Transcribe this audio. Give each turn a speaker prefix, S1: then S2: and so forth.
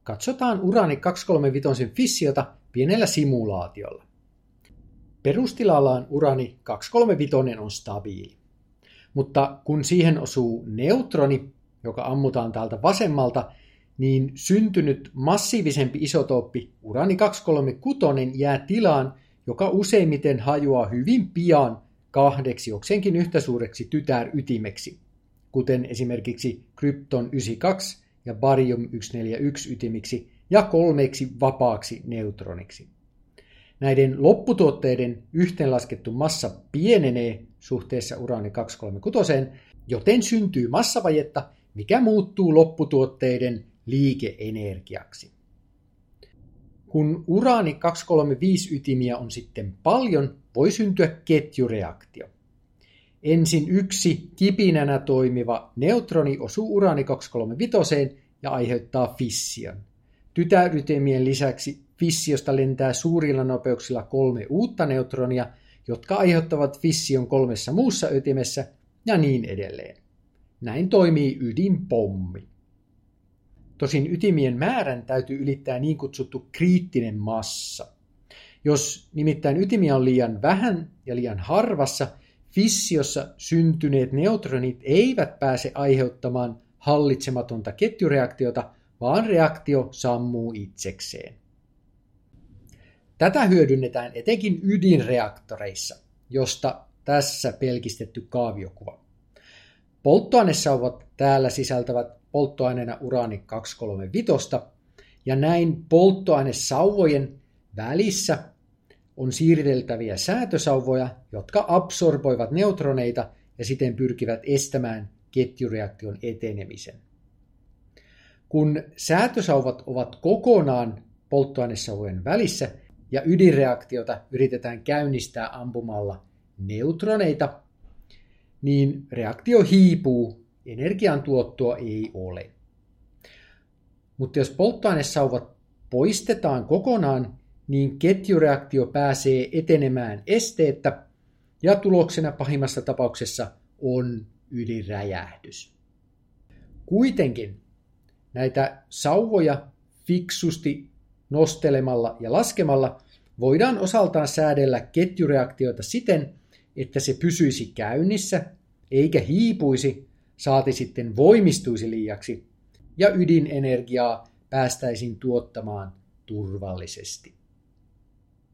S1: Katsotaan uraani 235 fissiota pienellä simulaatiolla. Perustilallaan uraani 235 on stabiili. Mutta kun siihen osuu neutroni, joka ammutaan täältä vasemmalta, niin syntynyt massiivisempi isotooppi uraani 236 jää tilaan, joka useimmiten hajoaa hyvin pian kahdeksi jokseenkin yhtä suureksi tytärytimeksi, kuten esimerkiksi krypton 92 ja barium 141 ytimiksi ja 3 vapaaksi neutroniksi. Näiden lopputuotteiden yhteenlaskettu massa pienenee suhteessa uraani 236, joten syntyy massavajetta, mikä muuttuu lopputuotteiden liikeenergiaksi. Kun uraani 235 ytimiä on sitten paljon, voi syntyä ketjureaktio. Ensin yksi kipinänä toimiva neutroni osuu uraani 235 ja aiheuttaa fission. Tytärytimien lisäksi fissiosta lentää suurilla nopeuksilla 3 uutta neutronia, jotka aiheuttavat fission 3 muussa ytimessä ja niin edelleen. Näin toimii ydinpommi. Tosin ytimien määrän täytyy ylittää niin kutsuttu kriittinen massa. Jos nimittäin ytimiä on liian vähän ja liian harvassa, fissiossa syntyneet neutronit eivät pääse aiheuttamaan hallitsematonta ketjureaktiota, vaan reaktio sammuu itsekseen. Tätä hyödynnetään etenkin ydinreaktoreissa, josta tässä pelkistetty kaaviokuva. Polttoainesauvat täällä sisältävät polttoaineena uraani 235, ja näin polttoainesauvojen välissä on siirteltäviä säätösauvoja, jotka absorboivat neutroneita ja siten pyrkivät estämään ketjureaktion etenemisen. Kun säätösauvat ovat kokonaan polttoainesauvojen välissä ja ydinreaktiota yritetään käynnistää ampumalla neutroneita, niin reaktio hiipuu, energiantuottoa ei ole. Mutta jos polttoainesauvat poistetaan kokonaan, niin ketjureaktio pääsee etenemään esteettä ja tuloksena pahimmassa tapauksessa on ydinräjähdys. Kuitenkin näitä sauvoja fiksusti nostelemalla ja laskemalla voidaan osaltaan säädellä ketjureaktioita siten, että se pysyisi käynnissä eikä hiipuisi, saati sitten voimistuisi liiaksi, ja ydinenergiaa päästäisiin tuottamaan turvallisesti.